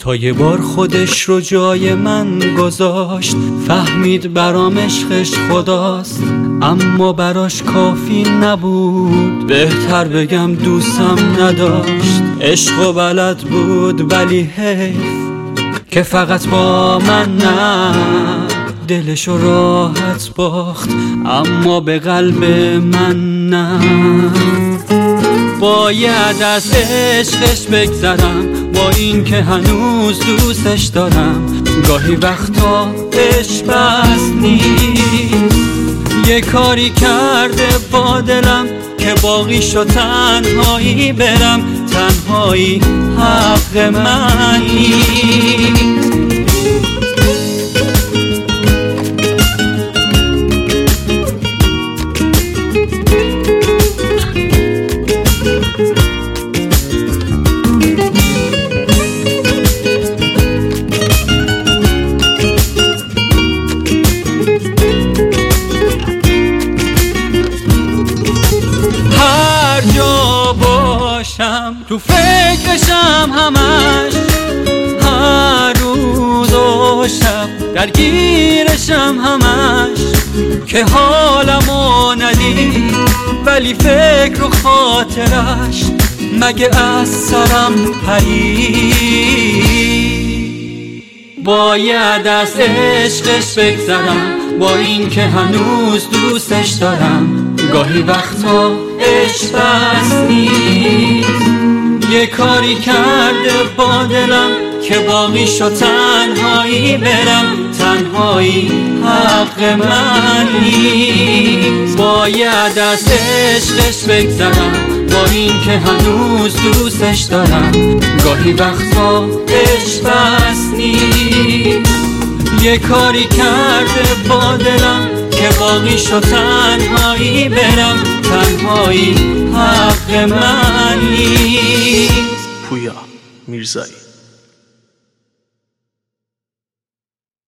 تا یه بار خودش رو جای من گذاشت، فهمید برام عشقش خداست، اما براش کافی نبود. بهتر بگم دوستم نداشت، عشق و بلد بود ولی حیف که فقط با من نه. دلشو راحت باخت اما به قلب من نه. باید از عشقش بگذرم با این که هنوز دوستش دارم. گاهی وقتا عشق بس نیست، یه کاری کرده با دلم که باقیشو تنهایی برم. تنهایی حق من نیست. تو فکرشم همش، هر روز و شب درگیرشم همش، که حالمو ندید ولی فکر و خاطرش مگه از سرم پرید. باید از عشقش بگذرم با این که هنوز دوستش دارم. گاهی وقتا عشق بس نیست، یه کاری کرده با دلم که باقیشو تنهایی برم. تنهایی حق من نیست. باید از عشقش بگذرم با این که هنوز دوستش دارم. گاهی وقتا عشق بس نیست، یه کاری کرده با دلم که باقیشو تنهایی برم. تنهایی حق من نیست. پویا میرزایی.